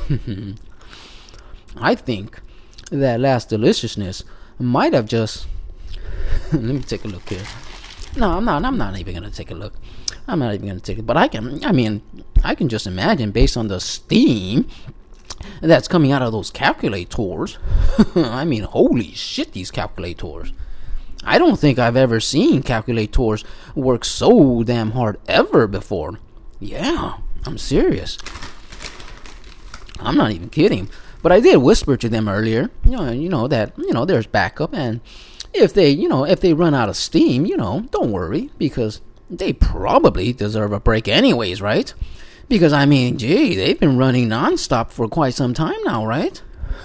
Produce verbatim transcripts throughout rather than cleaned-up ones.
I think that last deliciousness might have just. Let me take a look here. No, I'm not. I'm not even gonna take a look. I'm not even gonna take it. But I can. I mean, I can just imagine based on the steam that's coming out of those calculators. I mean, holy shit, these calculators. I don't think I've ever seen calculators work so damn hard ever before. Yeah, I'm serious. I'm not even kidding. But I did whisper to them earlier, you know, you know that, you know, there's backup, and if they, you know, if they run out of steam, you know, don't worry, because they probably deserve a break anyways, right? Because, I mean, gee, they've been running nonstop for quite some time now, right?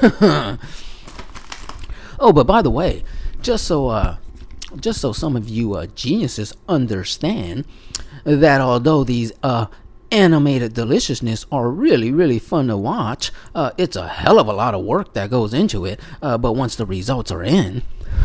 Oh, but by the way, just so, uh, just so some of you uh, geniuses understand that although these uh, animated deliciousness are really, really fun to watch, uh, it's a hell of a lot of work that goes into it. Uh, but once the results are in,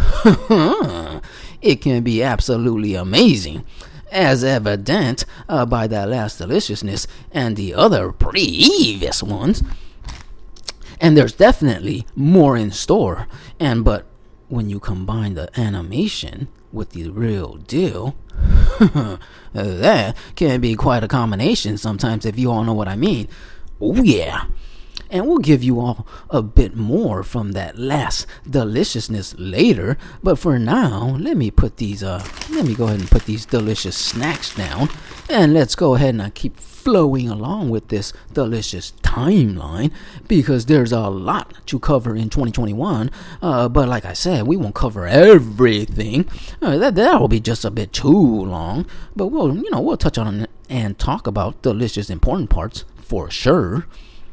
it can be absolutely amazing, as evident uh, by that last deliciousness and the other previous ones. And there's definitely more in store. And but when you combine the animation with the real deal, that can be quite a combination sometimes, if you all know what I mean. Oh yeah. And we'll give you all a bit more from that last deliciousness later. But for now, let me put these uh let me go ahead and put these delicious snacks down, and let's go ahead and uh, keep flowing along with this delicious timeline, because there's a lot to cover in twenty twenty-one. Uh, but like I said, we won't cover everything. Uh, that that'll be just a bit too long. But we'll you know we'll touch on it and talk about delicious important parts for sure.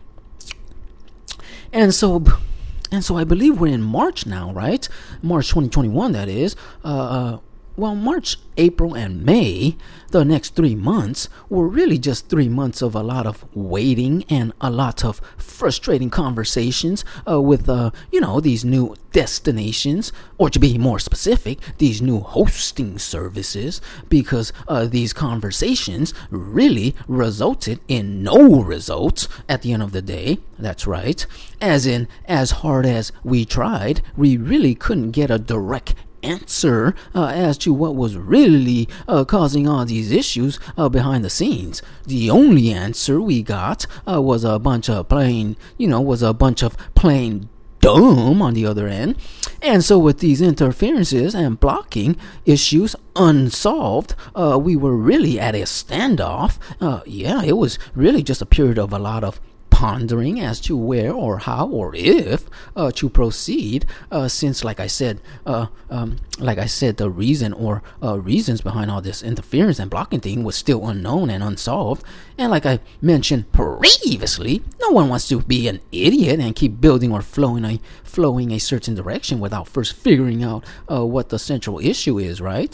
And so, and so I believe we're in March now, right? March twenty twenty-one, that is. Uh, well, March, April, and May, the next three months, were really just three months of a lot of waiting and a lot of frustrating conversations uh, with, uh, you know, these new destinations, or to be more specific, these new hosting services, because uh, these conversations really resulted in no results at the end of the day. That's right. As in, as hard as we tried, we really couldn't get a direct answer uh, as to what was really uh, causing all these issues uh, behind the scenes. The only answer we got uh, was a bunch of plain, you know, was a bunch of plain dumb on the other end. And so with these interferences and blocking issues unsolved, uh, we were really at a standoff. Uh, yeah, it was really just a period of a lot of pondering as to where or how or if uh, to proceed, uh, since like I said uh, um, like I said the reason or uh, reasons behind all this interference and blocking thing was still unknown and unsolved. And like I mentioned previously, no one wants to be an idiot and keep building or flowing a flowing a certain direction without first figuring out uh, what the central issue is, right?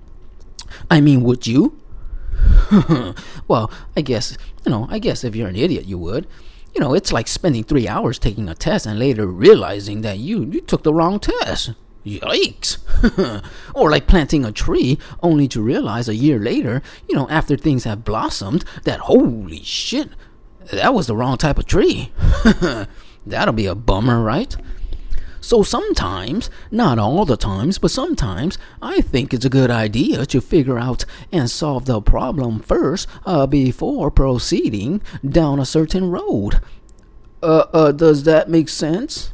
I mean, would you? Well, I guess, you know, I guess if you're an idiot, you would. You know, it's like spending three hours taking a test and later realizing that you, you took the wrong test. Yikes. Or like planting a tree only to realize a year later, you know, after things have blossomed, that holy shit, that was the wrong type of tree. That'll be a bummer, right? So sometimes, not all the times, but sometimes, I think it's a good idea to figure out and solve the problem first uh, before proceeding down a certain road. Uh, uh, does that make sense?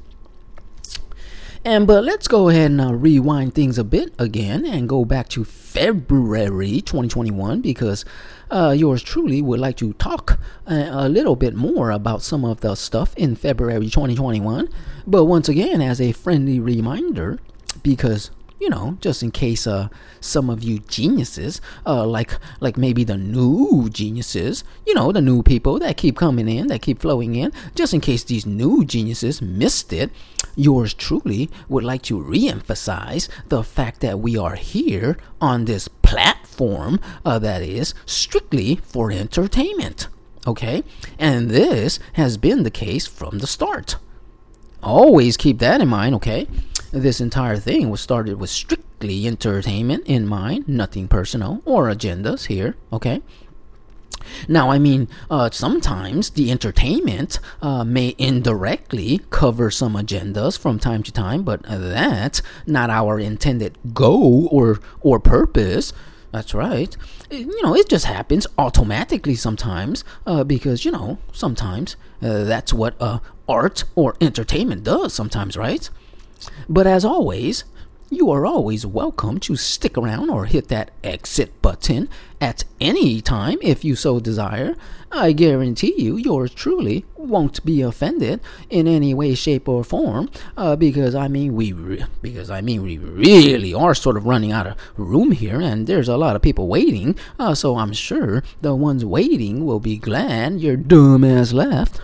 And but let's go ahead and uh, rewind things a bit again and go back to February twenty twenty-one, because uh, yours truly would like to talk a, a little bit more about some of the stuff in February twenty twenty-one. But once again, as a friendly reminder, because, you know, just in case uh, some of you geniuses, uh, like like maybe the new geniuses, you know, the new people that keep coming in, that keep flowing in, just in case these new geniuses missed it, yours truly would like to re-emphasize the fact that we are here on this platform uh, that is strictly for entertainment, okay? And this has been the case from the start. Always keep that in mind, okay? This entire thing was started with strictly entertainment in mind, nothing personal or agendas here, okay? Now, I mean, uh, sometimes the entertainment uh, may indirectly cover some agendas from time to time, but that's not our intended goal or or purpose. That's right. You know, it just happens automatically sometimes uh, because, you know, sometimes uh, that's what uh, art or entertainment does sometimes, right? But as always, you are always welcome to stick around or hit that exit button at any time if you so desire. I guarantee you, yours truly won't be offended in any way, shape, or form. Uh, because I mean, we re- because I mean, we really are sort of running out of room here, and there's a lot of people waiting. Uh, so I'm sure the ones waiting will be glad your dumb ass left.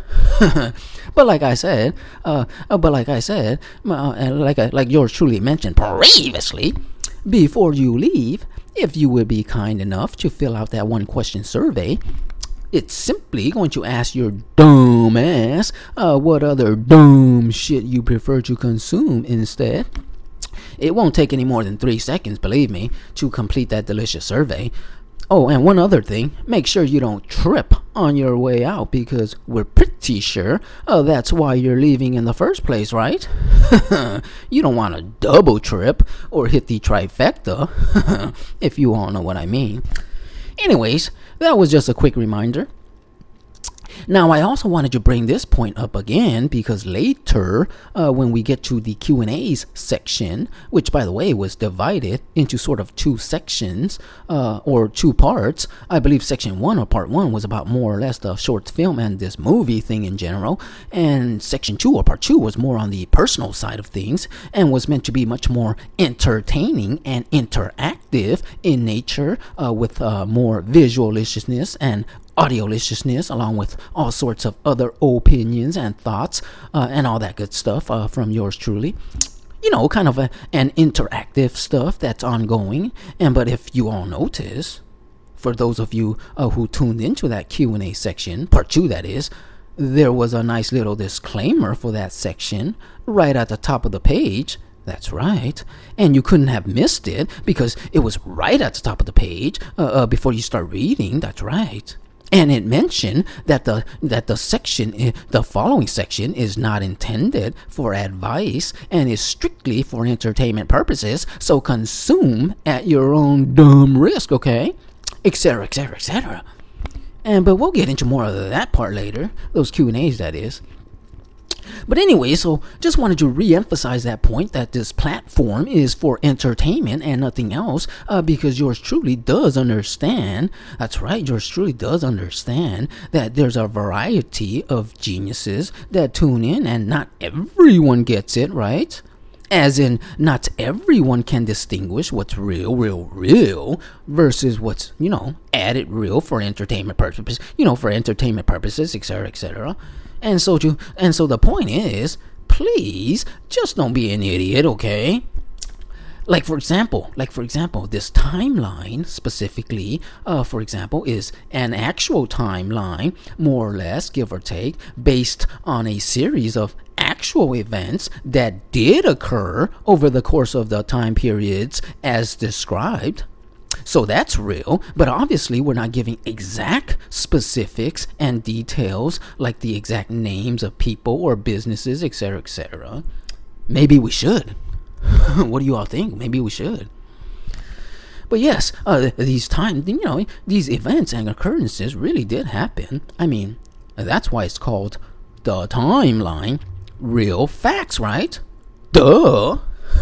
But like I said, uh, but like I said, uh, and like I, like yours truly mentioned previously, before you leave, if you would be kind enough to fill out that one question survey, it's simply going to ask your dumb ass uh, what other dumb shit you prefer to consume instead. It won't take any more than three seconds, believe me, to complete that delicious survey. Oh, and one other thing, make sure you don't trip on your way out, because we're pretty sure uh, that's why you're leaving in the first place, right? You don't want to double trip or hit the trifecta, if you all know what I mean. Anyways, that was just a quick reminder. Now, I also wanted to bring this point up again because later, uh, when we get to the Q and A's section, which, by the way, was divided into sort of two sections uh, or two parts. I believe section one or part one was about more or less the short film and this movie thing in general. And section two or part two was more on the personal side of things and was meant to be much more entertaining and interactive in nature uh, with uh, more visualistiousness and audioliciousness, along with all sorts of other opinions and thoughts uh, and all that good stuff uh, from yours truly. You know, kind of a, an interactive stuff that's ongoing. And but if you all notice, for those of you uh, who tuned into that Q and A section, part two that is, there was a nice little disclaimer for that section right at the top of the page. That's right. And you couldn't have missed it because it was right at the top of the page uh, uh, before you start reading. That's right. And it mentioned that the that the section, the following section, is not intended for advice and is strictly for entertainment purposes. So consume at your own dumb risk, okay? Etc. Etc. et cetera. And but we'll get into more of that part later. Those Q and A's, that is. But anyway, so just wanted to re-emphasize that point that this platform is for entertainment and nothing else uh, because yours truly does understand, that's right, yours truly does understand that there's a variety of geniuses that tune in and not everyone gets it, right? As in, not everyone can distinguish what's real, real, real versus what's, you know, added real for entertainment purposes, you know, for entertainment purposes, et cetera, et cetera. And so to, and so the point is, please just don't be an idiot, okay? Like for example, like for example, this timeline specifically, uh, for example, is an actual timeline, more or less, give or take, based on a series of actual events that did occur over the course of the time periods as described. So that's real, but obviously we're not giving exact specifics and details like the exact names of people or businesses, et cetera, et cetera. Maybe we should. What do you all think? Maybe we should. But yes, uh, these times, you know, these events and occurrences really did happen. I mean, that's why it's called the timeline. Real facts, right? Duh.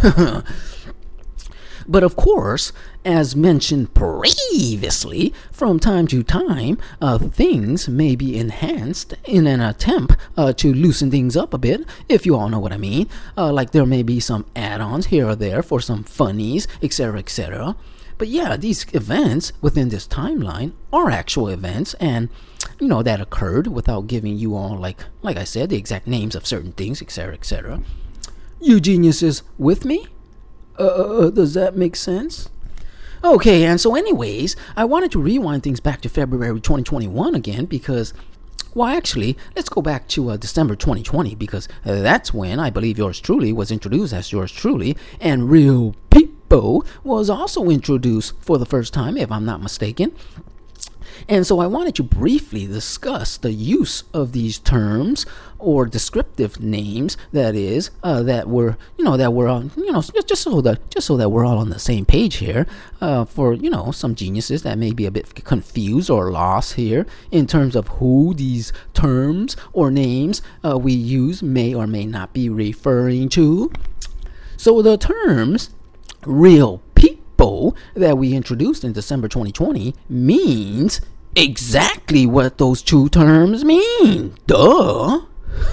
But of course, as mentioned previously, from time to time, uh, things may be enhanced in an attempt uh, to loosen things up a bit, if you all know what I mean. Uh, like there may be some add-ons here or there for some funnies, et cetera, et cetera. But yeah, these events within this timeline are actual events, and you know that occurred without giving you all, like, like I said, the exact names of certain things, et cetera, et cetera. You geniuses with me? Uh, does that make sense? Okay, and so anyways, I wanted to rewind things back to February twenty twenty-one again because, well, actually, let's go back to uh, December twenty twenty because uh, that's when I believe yours truly was introduced as yours truly, and Real People was also introduced for the first time, if I'm not mistaken. And so I wanted to briefly discuss the use of these terms or descriptive names, that is, uh, that were, you know, that we're on, you know, just, just so that just so that we're all on the same page here, uh, for, you know, some geniuses that may be a bit confused or lost here in terms of who these terms or names uh, we use may or may not be referring to. So the terms real people that we introduced in December twenty twenty means exactly what those two terms mean. Duh.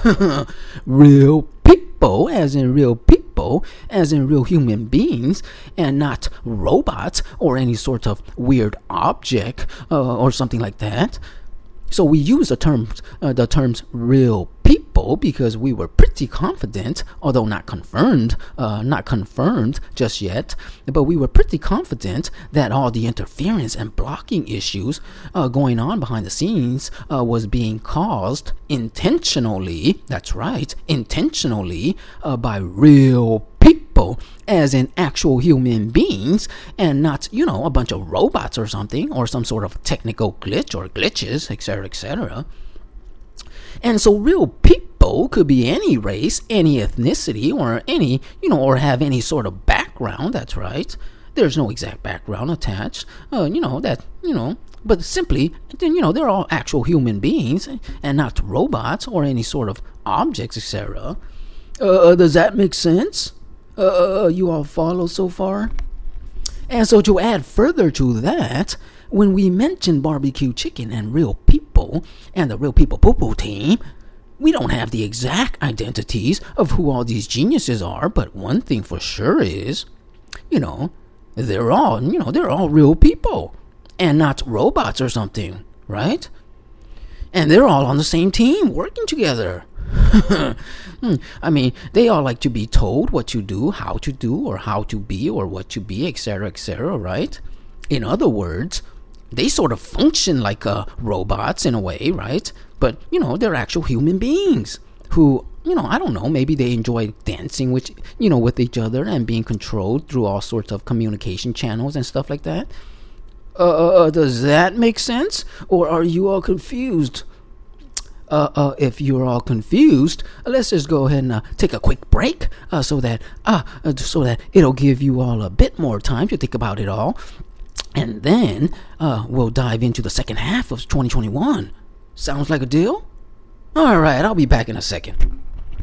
Real people, as in real people, as in real human beings, and not robots or any sort of weird object uh, or something like that. So we use the terms, uh, the terms real people because we were pretty confident, although not confirmed, uh, not confirmed just yet, but we were pretty confident that all the interference and blocking issues uh, going on behind the scenes uh, was being caused intentionally, that's right, intentionally uh, by real people, as in actual human beings, and not, you know, a bunch of robots or something, or some sort of technical glitch or glitches, et cetera, et cetera. And so real people could be any race, any ethnicity, or any, you know, or have any sort of background, that's right. There's no exact background attached, uh, you know, that, you know, but simply, you know, they're all actual human beings and not robots or any sort of objects, et cetera. Uh, does that make sense? Uh, you all follow so far? And so to add further to that, when we mention barbecue chicken and real people and the Real People Poo-Poo team, we don't have the exact identities of who all these geniuses are, but one thing for sure is, you know, they're all, you know, they're all real people and not robots or something, right? And they're all on the same team working together. I mean, they all like to be told what to do, how to do, or how to be, or what to be, et cetera, et cetera, right? In other words, they sort of function like uh, robots in a way, right? But, you know, they're actual human beings who, you know, I don't know, maybe they enjoy dancing with, you know, with each other and being controlled through all sorts of communication channels and stuff like that. Uh, uh does that make sense? Or are you all confused? Uh, uh, if you're all confused, let's just go ahead and uh, take a quick break uh, so that uh, uh, so that it'll give you all a bit more time to think about it all. And then uh, we'll dive into the second half of twenty twenty-one. Sounds like a deal? All right, I'll be back in a second.